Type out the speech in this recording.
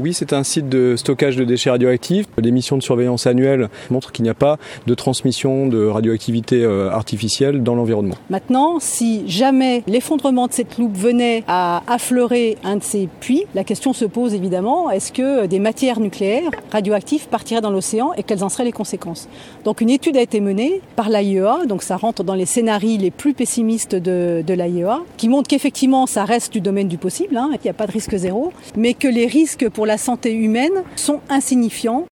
Oui, c'est un site de stockage de déchets radioactifs. Les missions de surveillance annuelles montrent qu'il n'y a pas de transmission de radioactivité artificielle dans l'environnement. Maintenant, si jamais l'effondrement de cette loupe venait à affleurer un de ces puits, la question se pose évidemment, est-ce que des matières nucléaires radioactives partiraient dans l'océan et quelles en seraient les conséquences? Donc une étude a été menée par l'AIEA, donc ça rentre dans les scénarios les plus pessimistes de l'AIEA, qui montre qu'effectivement ça reste du domaine du possible, il n'y a pas de risque zéro, mais que les risques pour la santé humaine sont insignifiants.